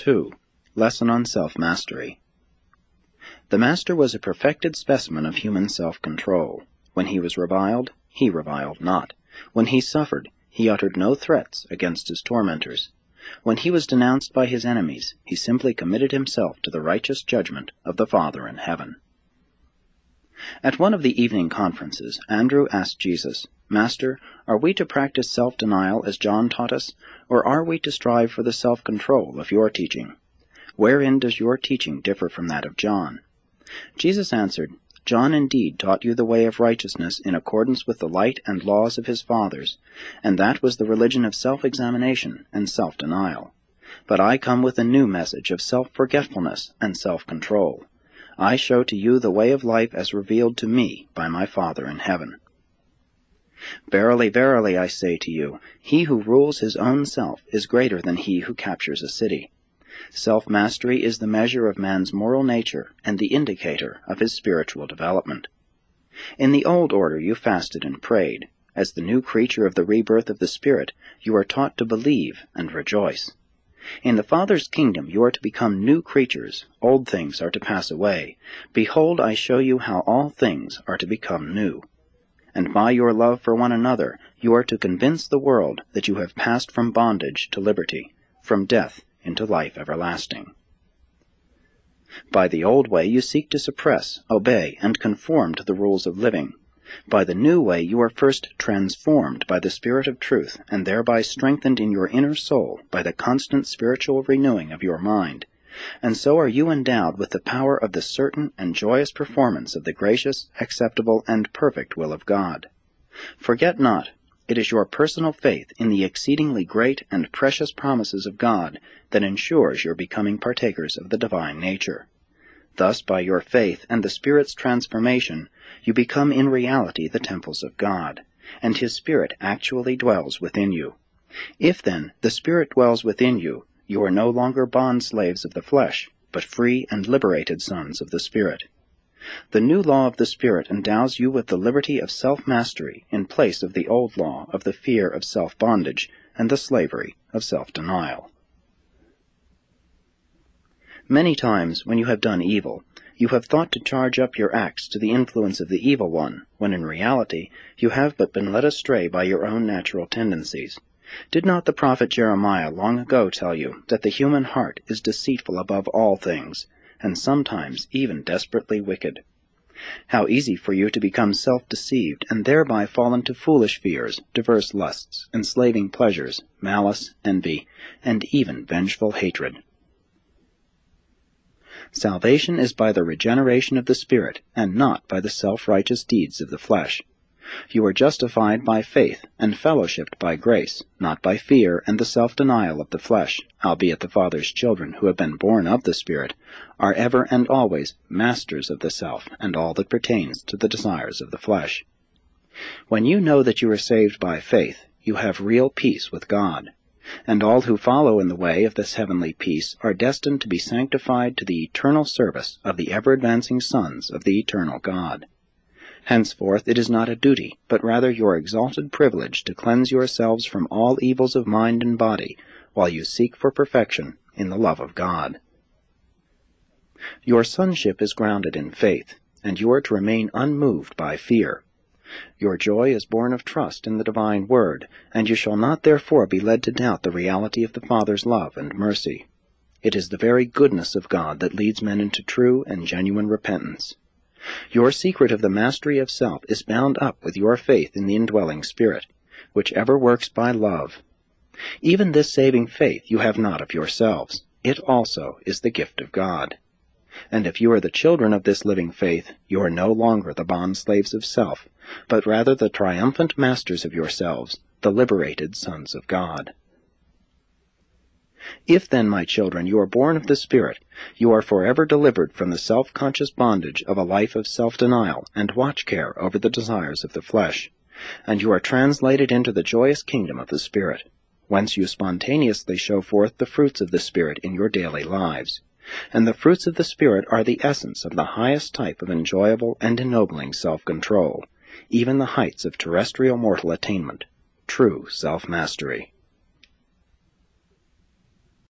2. Lesson on Self-Mastery. The Master was a perfected specimen of human self-control. When he was reviled, he reviled not. When he suffered, he uttered no threats against his tormentors. When he was denounced by his enemies, he simply committed himself to the righteous judgment of the Father in heaven. At one of the evening conferences, Andrew asked Jesus, "Master, are we to practice self-denial as John taught us, or are we to strive for the self-control of your teaching? Wherein does your teaching differ from that of John?" Jesus answered, "John indeed taught you the way of righteousness in accordance with the light and laws of his fathers, and that was the religion of self-examination and self-denial. But I come with a new message of self-forgetfulness and self-control. I show to you the way of life as revealed to me by my Father in heaven. Verily, verily, I say to you, he who rules his own self is greater than he who captures a city. Self-mastery is the measure of man's moral nature and the indicator of his spiritual development. In the old order you fasted and prayed. As the new creature of the rebirth of the Spirit, you are taught to believe and rejoice. In the Father's kingdom you are to become new creatures. Old things are to pass away. Behold, I show you how all things are to become new. And by your love for one another, you are to convince the world that you have passed from bondage to liberty, from death into life everlasting. By the old way you seek to suppress, obey, and conform to the rules of living. By the new way you are first transformed by the Spirit of truth, and thereby strengthened in your inner soul by the constant spiritual renewing of your mind. And so are you endowed with the power of the certain and joyous performance of the gracious, acceptable, and perfect will of God. Forget not, it is your personal faith in the exceedingly great and precious promises of God that ensures your becoming partakers of the divine nature. Thus, by your faith and the Spirit's transformation, you become in reality the temples of God, and His Spirit actually dwells within you. If, then, the Spirit dwells within you, you are no longer bond-slaves of the flesh, but free and liberated sons of the Spirit. The new law of the Spirit endows you with the liberty of self-mastery in place of the old law of the fear of self-bondage and the slavery of self-denial. Many times, when you have done evil, you have thought to charge up your acts to the influence of the evil one, when in reality you have but been led astray by your own natural tendencies. Did not the prophet Jeremiah long ago tell you that the human heart is deceitful above all things, and sometimes even desperately wicked? How easy for you to become self-deceived, and thereby fall into foolish fears, diverse lusts, enslaving pleasures, malice, envy, and even vengeful hatred. Salvation is by the regeneration of the Spirit, and not by the self-righteous deeds of the flesh. You are justified by faith, and fellowshipped by grace, not by fear and the self-denial of the flesh, albeit the Father's children who have been born of the Spirit are ever and always masters of the self and all that pertains to the desires of the flesh. When you know that you are saved by faith, you have real peace with God, and all who follow in the way of this heavenly peace are destined to be sanctified to the eternal service of the ever-advancing sons of the eternal God. Henceforth it is not a duty, but rather your exalted privilege to cleanse yourselves from all evils of mind and body, while you seek for perfection in the love of God. Your sonship is grounded in faith, and you are to remain unmoved by fear. Your joy is born of trust in the divine word, and you shall not therefore be led to doubt the reality of the Father's love and mercy. It is the very goodness of God that leads men into true and genuine repentance. Your secret of the mastery of self is bound up with your faith in the indwelling Spirit, which ever works by love. Even this saving faith you have not of yourselves. It also is the gift of God. And if you are the children of this living faith, you are no longer the bond-slaves of self, but rather the triumphant masters of yourselves, the liberated sons of God. If then, my children, you are born of the Spirit, you are forever delivered from the self-conscious bondage of a life of self-denial and watch-care over the desires of the flesh, and you are translated into the joyous kingdom of the Spirit, whence you spontaneously show forth the fruits of the Spirit in your daily lives. And the fruits of the Spirit are the essence of the highest type of enjoyable and ennobling self-control, even the heights of terrestrial mortal attainment, true self-mastery.